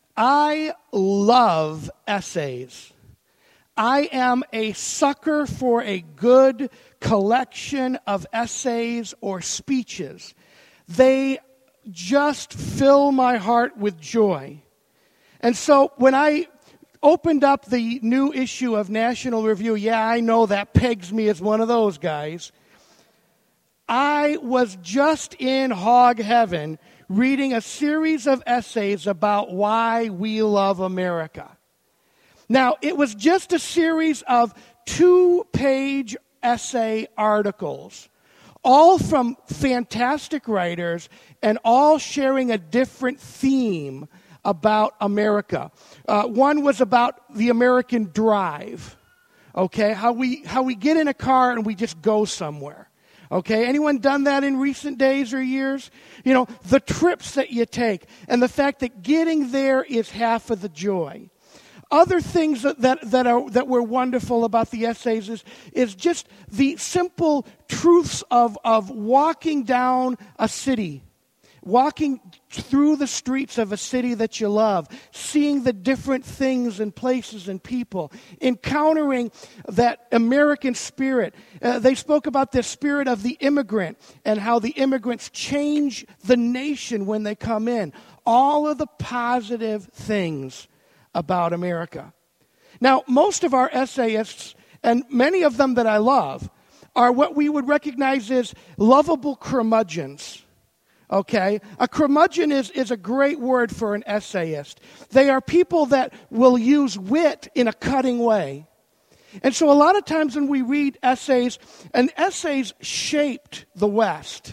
I love essays. I am a sucker for a good collection of essays or speeches. They just fill my heart with joy. And so when I opened up the new issue of National Review, yeah, I know that pegs me as one of those guys. I was just in hog heaven reading a series of essays about why we love America. Now, it was just a series of 2-page essay articles, all from fantastic writers and all sharing a different theme about America. One was about the American drive, okay, how we get in a car and we just go somewhere. Okay, anyone done that in recent days or years? You know, the trips that you take and the fact that getting there is half of the joy. Other things that were wonderful about the essays is just the simple truths of walking down a city, walking through the streets of a city that you love, seeing the different things and places and people, encountering that American spirit. They spoke about the spirit of the immigrant and how the immigrants change the nation when they come in. All of the positive things about America. Now, most of our essayists, and many of them that I love, are what we would recognize as lovable curmudgeons. Okay? A curmudgeon is a great word for an essayist. They are people that will use wit in a cutting way. And so a lot of times when we read essays, and essays shaped the West.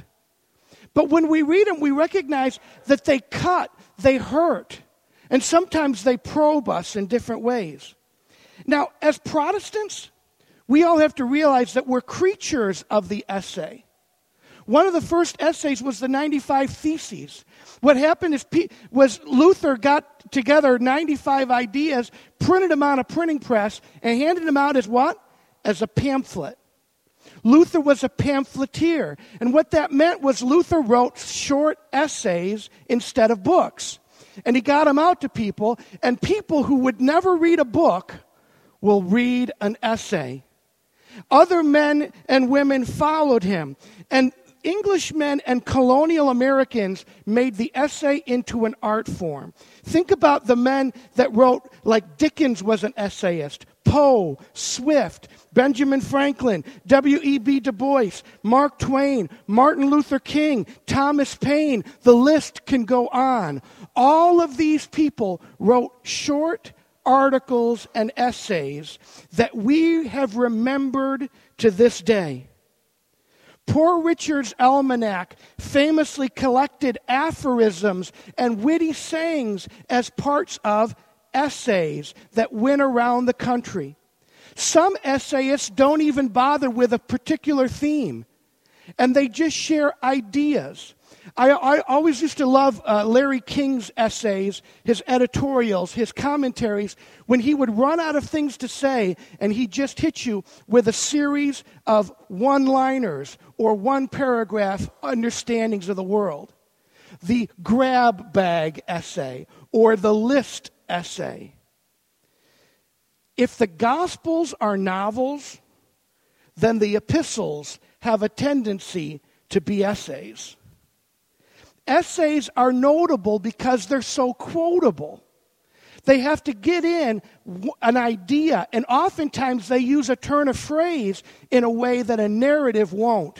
But when we read them, we recognize that they cut, they hurt, and sometimes they probe us in different ways. Now, as Protestants, we all have to realize that we're creatures of the essay. One of the first essays was the 95 Theses. What happened was Luther got together 95 ideas, printed them on a printing press, and handed them out as what? As a pamphlet. Luther was a pamphleteer. And what that meant was Luther wrote short essays instead of books. And he got them out to people, and people who would never read a book will read an essay. Other men and women followed him. And Englishmen and colonial Americans made the essay into an art form. Think about the men that wrote, like Dickens was an essayist, Poe, Swift, Benjamin Franklin, W.E.B. Du Bois, Mark Twain, Martin Luther King, Thomas Paine. The list can go on. All of these people wrote short articles and essays that we have remembered to this day. Poor Richard's Almanac famously collected aphorisms and witty sayings as parts of essays that went around the country. Some essayists don't even bother with a particular theme, and they just share ideas. I always used to love Larry King's essays, his editorials, his commentaries, when he would run out of things to say and he'd just hit you with a series of one-liners or one-paragraph understandings of the world. The grab bag essay or the list essay. If the Gospels are novels, then the epistles have a tendency to be essays. Essays are notable because they're so quotable. They have to get in an idea, and oftentimes they use a turn of phrase in a way that a narrative won't.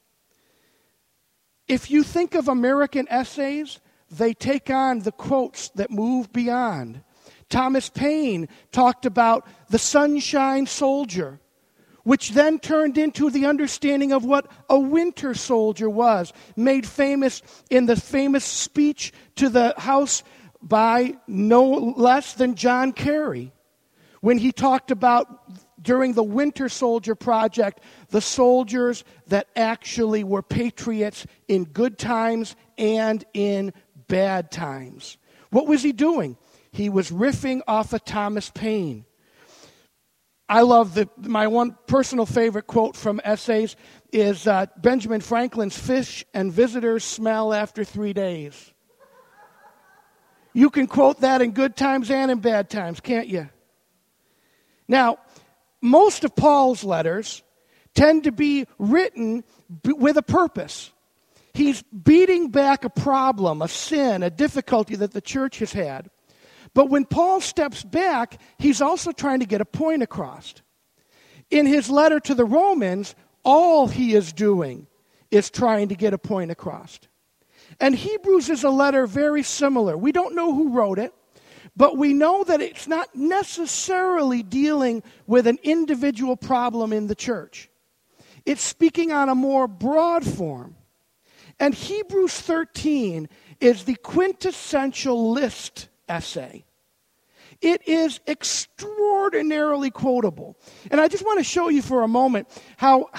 If you think of American essays, they take on the quotes that move beyond. Thomas Paine talked about the sunshine soldier, which then turned into the understanding of what a winter soldier was, made famous in the famous speech to the House by no less than John Kerry, when he talked about, during the Winter Soldier Project, the soldiers that actually were patriots in good times and in bad times. What was he doing? He was riffing off of Thomas Paine. I love my one personal favorite quote from essays is Benjamin Franklin's fish and visitors smell after 3 days. You can quote that in good times and in bad times, can't you? Now, most of Paul's letters tend to be written with a purpose. He's beating back a problem, a sin, a difficulty that the church has had. But when Paul steps back, he's also trying to get a point across. In his letter to the Romans, all he is doing is trying to get a point across. And Hebrews is a letter very similar. We don't know who wrote it, but we know that it's not necessarily dealing with an individual problem in the church. It's speaking on a more broad form. And Hebrews 13 is the quintessential list essay. It is extraordinarily quotable. And I just want to show you for a moment how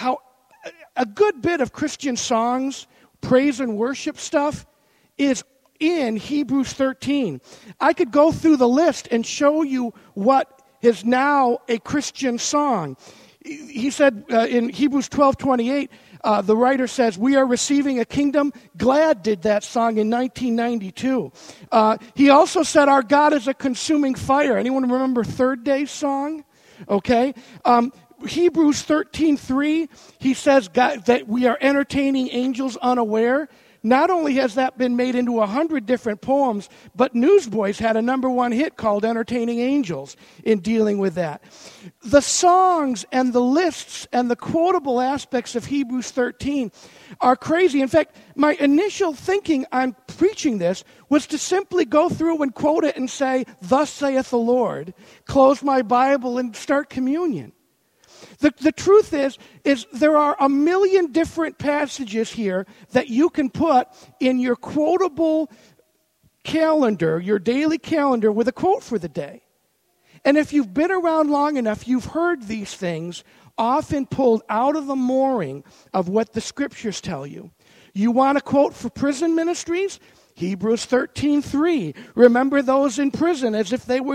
a good bit of Christian songs, praise and worship stuff, is in Hebrews 13. I could go through the list and show you what is now a Christian song. He said in Hebrews 12:28, the writer says, "We are receiving a kingdom." Glad did that song in 1992. He also said, "Our God is a consuming fire." Anyone remember Third Day's song? Okay. Hebrews 13:3, he says that we are entertaining angels unaware. Not only has that been made into 100 different poems, but Newsboys had a #1 hit called Entertaining Angels in dealing with that. The songs and the lists and the quotable aspects of Hebrews 13 are crazy. In fact, my initial thinking on preaching this was to simply go through and quote it and say, "Thus saith the Lord," close my Bible and start communion. The truth is there are a million different passages here that you can put in your quotable calendar, your daily calendar, with a quote for the day. And if you've been around long enough, you've heard these things often pulled out of the mooring of what the Scriptures tell you. You want a quote for prison ministries? Hebrews 13:3. Remember those in prison as if they were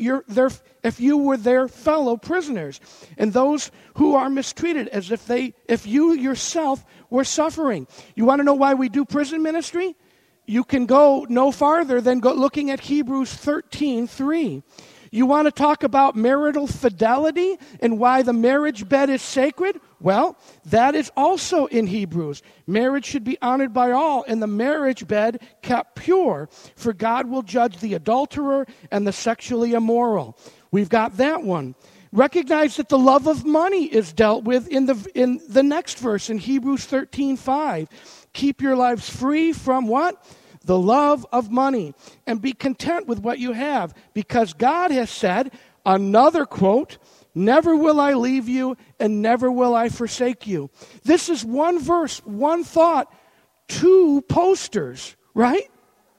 if you were their fellow prisoners, and those who are mistreated as if you yourself were suffering. You want to know why we do prison ministry? You can go no farther than looking at Hebrews 13:3. You want to talk about marital fidelity and why the marriage bed is sacred? Well, that is also in Hebrews. Marriage should be honored by all, and the marriage bed kept pure, for God will judge the adulterer and the sexually immoral. We've got that one. Recognize that the love of money is dealt with in the next verse in Hebrews 13:5. Keep your lives free from what? The love of money, and be content with what you have, because God has said, another quote, "Never will I leave you, and never will I forsake you." This is one verse, one thought, two posters, right?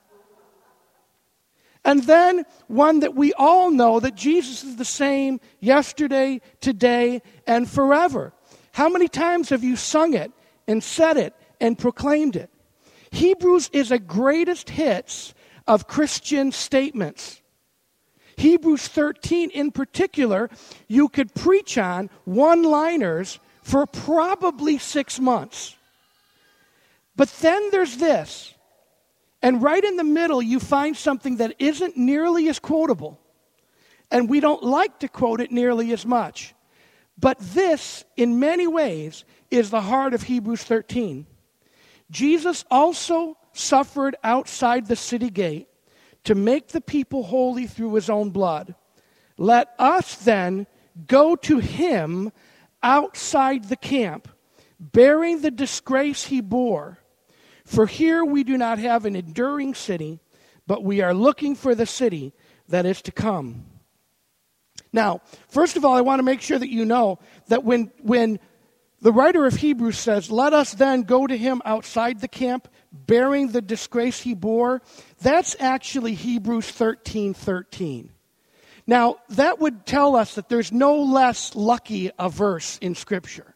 And then one that we all know, that Jesus is the same yesterday, today, and forever. How many times have you sung it and said it and proclaimed it? Hebrews is a greatest hits of Christian statements. Hebrews 13 in particular, you could preach on one-liners for probably 6 months. But then there's this, and right in the middle you find something that isn't nearly as quotable, and we don't like to quote it nearly as much. But this, in many ways, is the heart of Hebrews 13. Jesus also suffered outside the city gate to make the people holy through his own blood. Let us then go to him outside the camp, bearing the disgrace he bore. For here we do not have an enduring city, but we are looking for the city that is to come. Now, first of all, I want to make sure that you know that when the writer of Hebrews says, "Let us then go to him outside the camp, bearing the disgrace he bore," that's actually Hebrews 13:13. Now, that would tell us that there's no less lucky a verse in Scripture.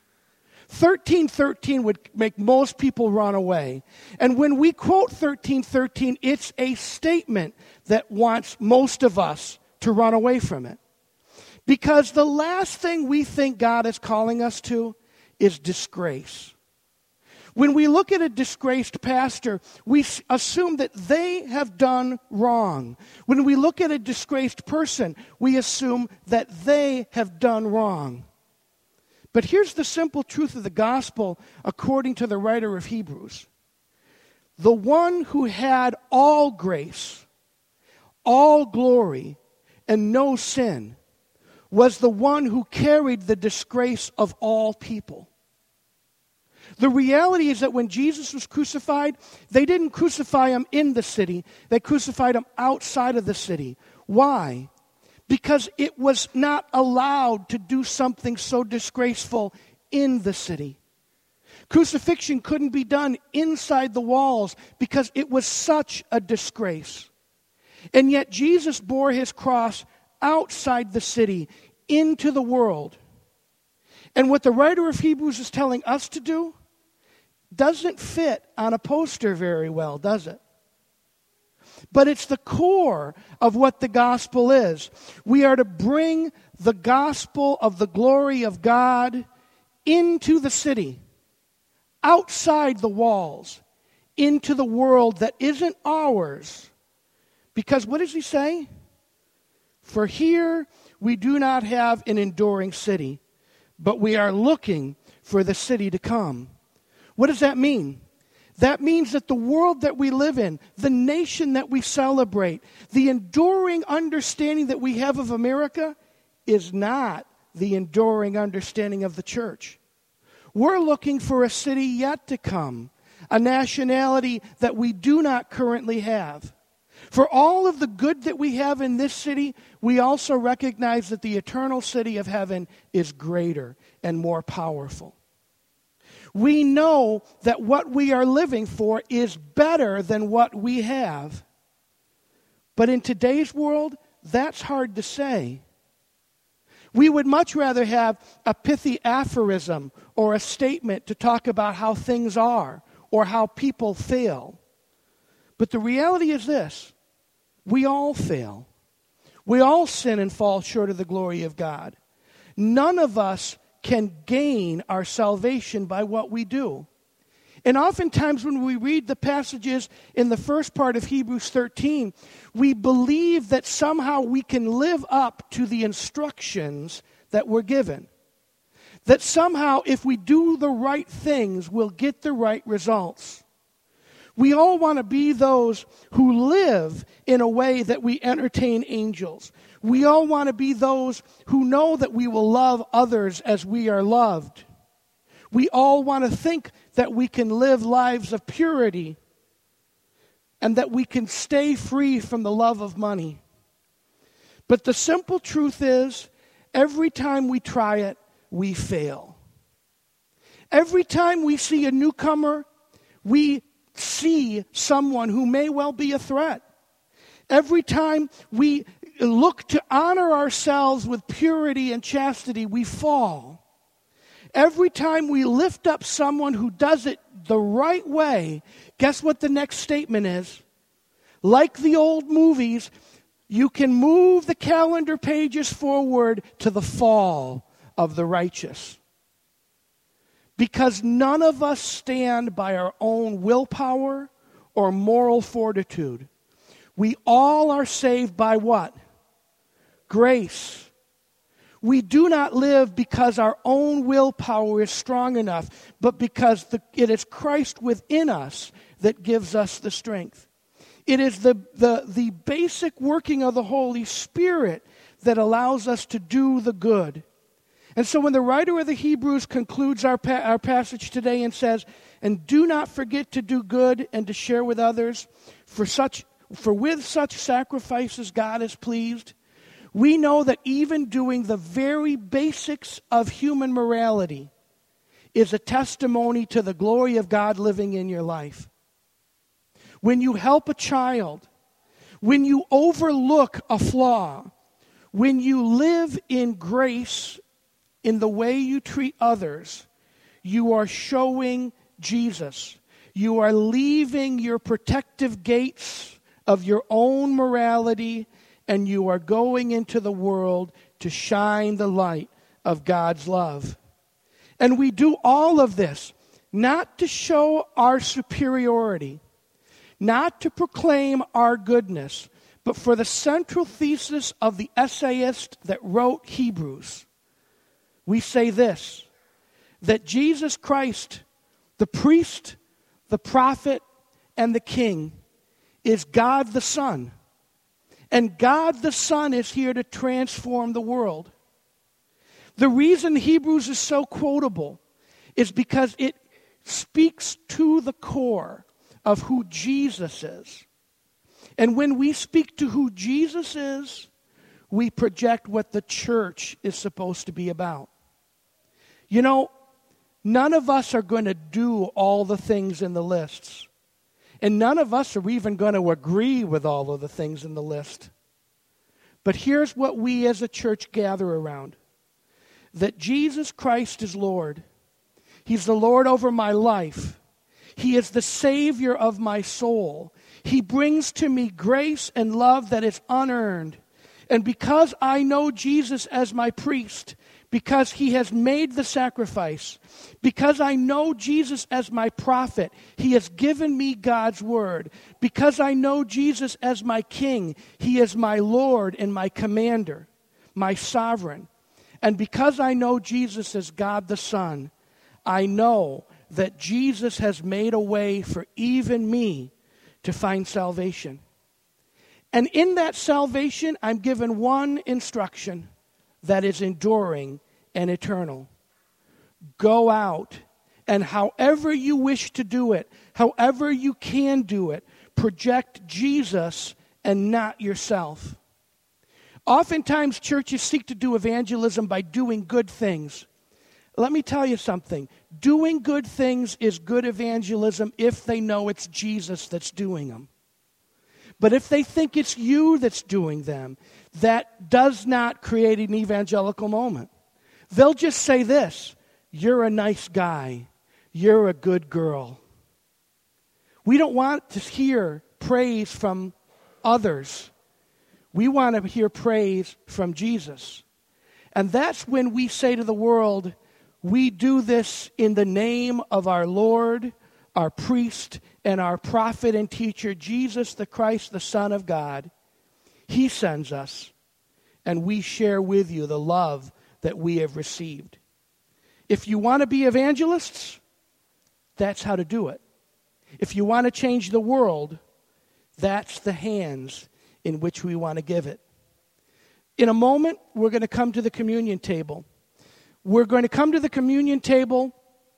13:13 would make most people run away. And when we quote 13:13, it's a statement that wants most of us to run away from it. Because the last thing we think God is calling us to is disgrace. When we look at a disgraced pastor, we assume that they have done wrong. When we look at a disgraced person, we assume that they have done wrong. But here's the simple truth of the gospel according to the writer of Hebrews. The one who had all grace, all glory, and no sin was the one who carried the disgrace of all people. The reality is that when Jesus was crucified, they didn't crucify him in the city. They crucified him outside of the city. Why? Because it was not allowed to do something so disgraceful in the city. Crucifixion couldn't be done inside the walls because it was such a disgrace. And yet Jesus bore his cross outside the city into the world. And what the writer of Hebrews is telling us to do doesn't fit on a poster very well, does it? But it's the core of what the gospel is. We are to bring the gospel of the glory of God into the city, outside the walls, into the world that isn't ours. Because what does he say? For here we do not have an enduring city, but we are looking for the city to come. What does that mean? That means that the world that we live in, the nation that we celebrate, the enduring understanding that we have of America is not the enduring understanding of the church. We're looking for a city yet to come, a nationality that we do not currently have. For all of the good that we have in this city, we also recognize that the eternal city of heaven is greater and more powerful. We know that what we are living for is better than what we have. But in today's world, that's hard to say. We would much rather have a pithy aphorism or a statement to talk about how things are or how people fail. But the reality is this: we all fail. We all sin and fall short of the glory of God. None of us can gain our salvation by what we do. And oftentimes when we read the passages in the first part of Hebrews 13, we believe that somehow we can live up to the instructions that we're given. That somehow if we do the right things, we'll get the right results. We all want to be those who live in a way that we entertain angels. We all want to be those who know that we will love others as we are loved. We all want to think that we can live lives of purity and that we can stay free from the love of money. But the simple truth is, every time we try it, we fail. Every time we see a newcomer, we see someone who may well be a threat. Every time we look to honor ourselves with purity and chastity, we fall. Every time we lift up someone who does it the right way, guess what the next statement is? Like the old movies, you can move the calendar pages forward to the fall of the righteous. Because none of us stand by our own willpower or moral fortitude. We all are saved by what? Grace. We do not live because our own willpower is strong enough, but because it is Christ within us that gives us the strength. It is the basic working of the Holy Spirit that allows us to do the good. And so when the writer of the Hebrews concludes our passage today and says, "And do not forget to do good and to share with others, for with such sacrifices God is pleased," we know that even doing the very basics of human morality is a testimony to the glory of God living in your life. When you help a child, when you overlook a flaw, when you live in grace in the way you treat others, you are showing Jesus. You are leaving your protective gates of your own morality, and you are going into the world to shine the light of God's love. And we do all of this not to show our superiority, not to proclaim our goodness, but for the central thesis of the essayist that wrote Hebrews. We say this, that Jesus Christ, the priest, the prophet, and the king, is God the Son. And God the Son is here to transform the world. The reason Hebrews is so quotable is because it speaks to the core of who Jesus is. And when we speak to who Jesus is, we project what the church is supposed to be about. You know, none of us are going to do all the things in the lists. And none of us are even going to agree with all of the things in the list. But here's what we as a church gather around. That Jesus Christ is Lord. He's the Lord over my life. He is the Savior of my soul. He brings to me grace and love that is unearned. And because I know Jesus as my priest, because he has made the sacrifice, because I know Jesus as my prophet, he has given me God's word. Because I know Jesus as my king, he is my Lord and my commander, my sovereign. And because I know Jesus as God the Son, I know that Jesus has made a way for even me to find salvation. And in that salvation, I'm given one instruction that is enduring and eternal. Go out, and however you wish to do it, however you can do it, project Jesus and not yourself. Oftentimes, churches seek to do evangelism by doing good things. Let me tell you something. Doing good things is good evangelism if they know it's Jesus that's doing them. But if they think it's you that's doing them, that does not create an evangelical moment. They'll just say this, you're a nice guy, you're a good girl. We don't want to hear praise from others. We want to hear praise from Jesus. And that's when we say to the world, we do this in the name of our Lord, our priest, and our prophet and teacher, Jesus the Christ, the Son of God. He sends us, and we share with you the love that we have received. If you want to be evangelists, that's how to do it. If you want to change the world, that's the hands in which we want to give it. In a moment, we're going to come to the communion table. We're going to come to the communion table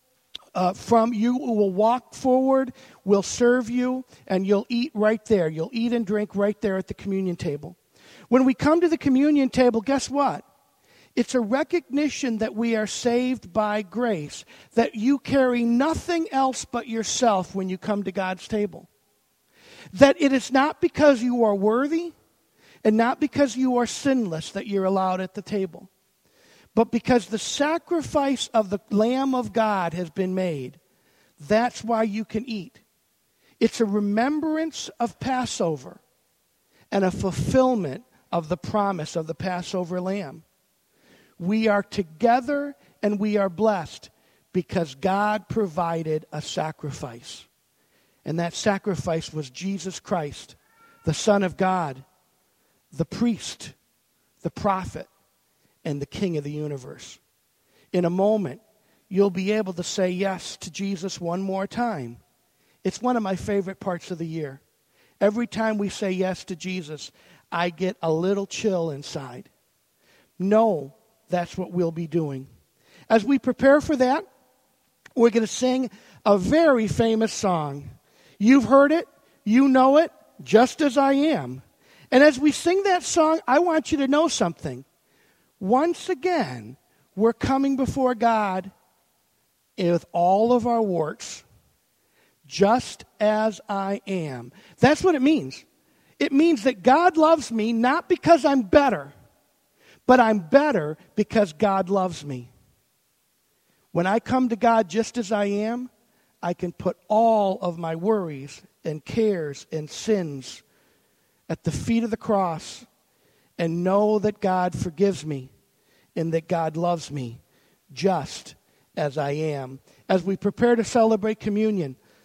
from you. Will walk forward, we'll serve you, and you'll eat right there. You'll eat and drink right there at the communion table. When we come to the communion table, guess what? It's a recognition that we are saved by grace, that you carry nothing else but yourself when you come to God's table. That it is not because you are worthy and not because you are sinless that you're allowed at the table, but because the sacrifice of the Lamb of God has been made. That's why you can eat. It's a remembrance of Passover and a fulfillment of the promise of the Passover lamb. We are together and we are blessed because God provided a sacrifice. And that sacrifice was Jesus Christ, the Son of God, the priest, the prophet, and the King of the universe. In a moment, you'll be able to say yes to Jesus one more time. It's one of my favorite parts of the year. Every time we say yes to Jesus, I get a little chill inside. No, that's what we'll be doing. As we prepare for that, we're going to sing a very famous song. You've heard it, you know it, Just As I Am. And as we sing that song, I want you to know something. Once again, we're coming before God with all of our warts, just as I am. That's what it means. It means that God loves me not because I'm better, but I'm better because God loves me. When I come to God just as I am, I can put all of my worries and cares and sins at the feet of the cross and know that God forgives me and that God loves me just as I am. as we prepare to celebrate communion,